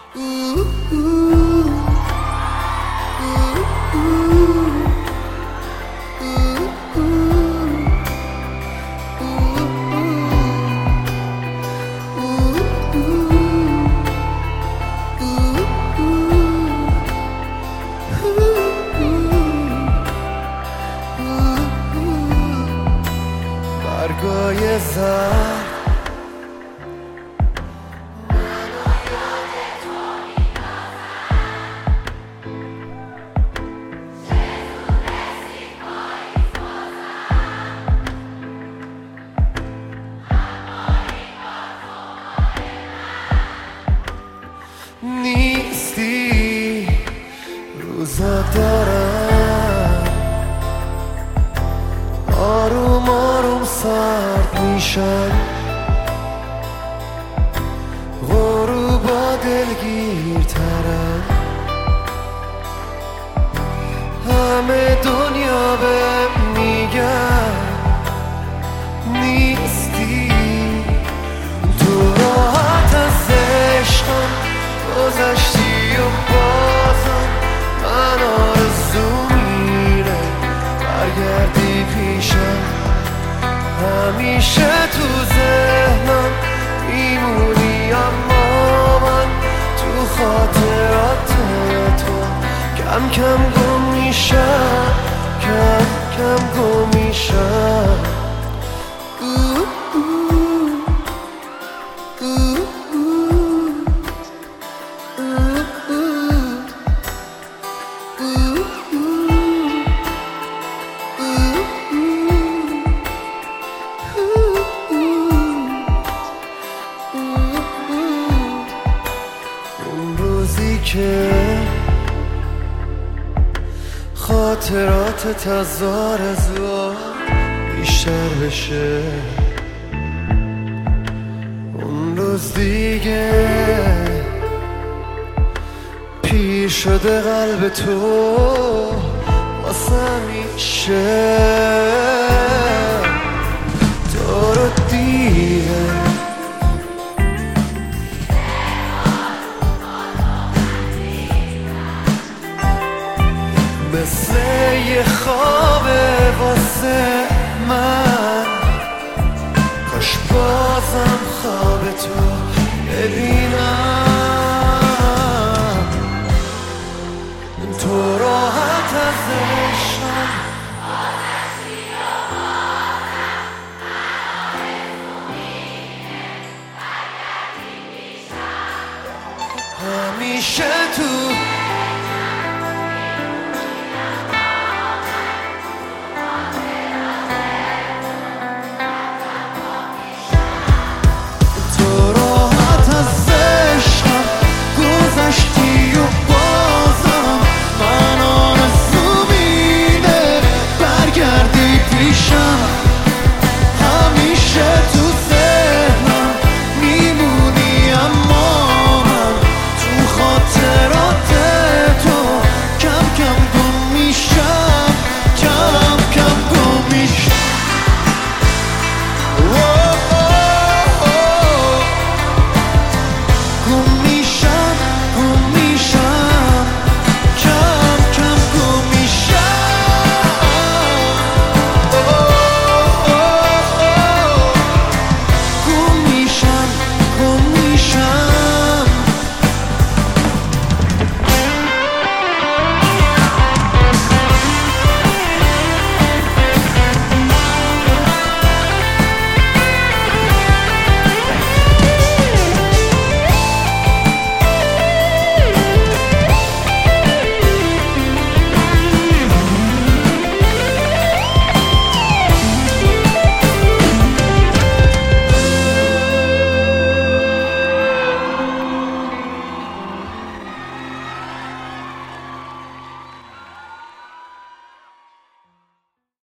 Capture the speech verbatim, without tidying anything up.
برگای زرد نیستی، روزا دارم آروم آروم سرد میشن، غروبا دلگیرترن، همه دنیا به میگن نیستی، تو راحت از عشقم گذشتی و بازم من آرزو میره برگردی پیشم، همیشه تو ذهنم میمونی اما من تو خاطرات تو کم کم گم میشم، کم کم گم میشم. که خاطرات از آرزوها بیشتر بشه، اون روز دیگه پیر شده قلب تو واسه همیشه، تو رو دیگه مثل یه خوابه واسه من، کاش بازم خواب تو ببینم، تو راحت از عشقم همیشه تو